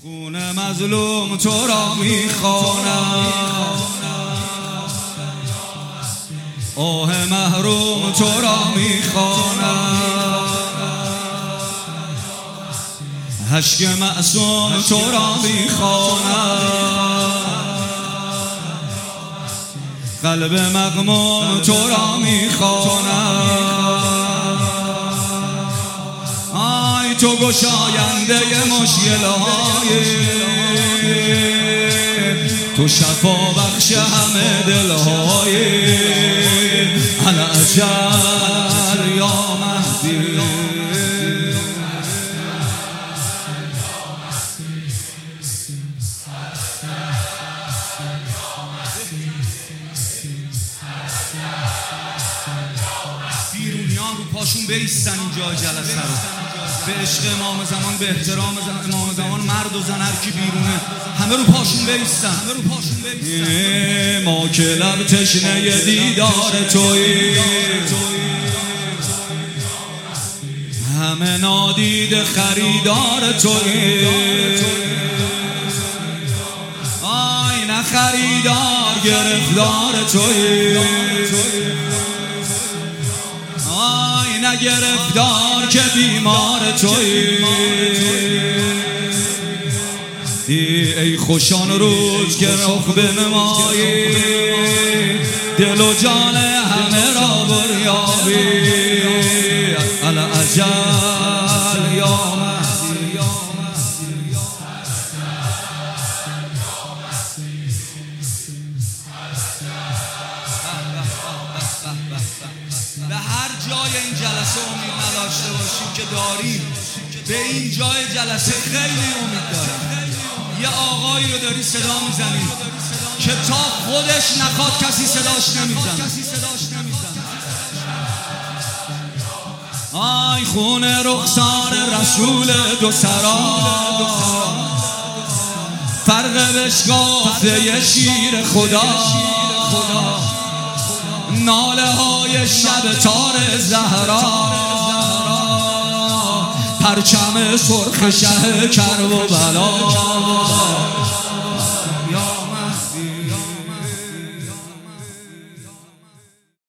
خون مظلوم تو را میخوانم، آه محروم تو را میخوانم، اشک معصوم تو را میخوانم، قلب مغموم تو را میخوانم. آی تو گشاینده مشکل‌های، تو شفا بخش همه دل‌های، العجل یا مهدی. بیرونیان رو پاشون بیستن اینجا جلسه رو، به عشق امام زمان، به احترام امام زمان، مرد و زن هر کی بیرونه همه رو پاشون بیستن. ما که لب تشنه دیدار تویی، همه نادیده خریدار تویی. آی نه خریدار گرفتار تویی، آی نه گرفتار که بیمار تویی. ای خوشان روز که رخ بنمایی، دل و جان همه را بریابی، العجل یا مهدی. به هر جای این جلسه امید نداشته باشیم که داریم، به این جای جلسه خیلی امید دارم. یه آقایی رو داری صدا میزنی که تا خودش نخواد کسی صداش نمیزنه. آی خون رخسار رسول دو سرا، فرق بشکافته شیر خدا، ناله های شب تار زهرا، پرچم سرخ شه کرب و بلا.